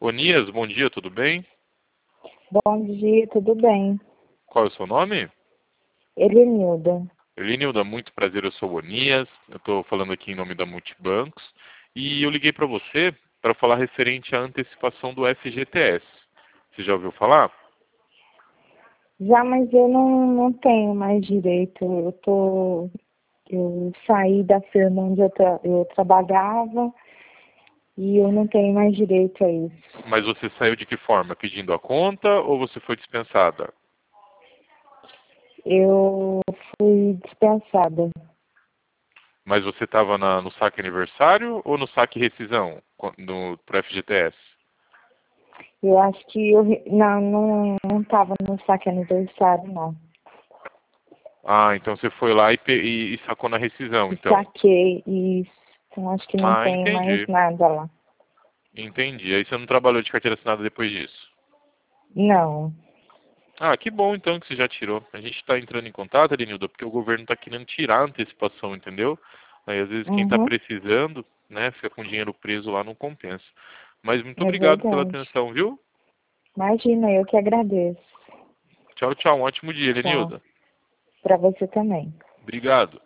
Onias, bom dia, tudo bem? Bom dia, tudo bem? Qual é o seu nome? Elenilda. Elinilda, muito prazer, eu sou o Onias, eu estou falando aqui em nome da Multibancos e eu liguei para você para falar referente à antecipação do FGTS. Você já ouviu falar? Já, mas eu não tenho mais direito. Eu saí da firma onde eu trabalhava e eu não tenho mais direito a isso. Mas você saiu de que forma? Pedindo a conta ou você foi dispensada? Eu fui dispensada. Mas você estava no saque aniversário ou no saque rescisão pro FGTS? Eu acho que não estava no saque aniversário, não. Ah, então você foi lá e sacou na rescisão, E então. saquei isso. Então acho que não Ah, tenho mais entendi. nada lá. Entendi. Aí você não trabalhou de carteira assinada depois disso? Não. Ah, que bom então que você já tirou. A gente está entrando em contato, Elenilda, porque o governo está querendo tirar a antecipação, entendeu? Aí às vezes quem está Uhum, precisando, né, fica com dinheiro preso lá, não compensa. Mas muito é obrigado pela verdade. atenção, viu? Imagina, eu que agradeço. Tchau, tchau. Um ótimo dia, Tchau. Elenilda. Para você também. Obrigado.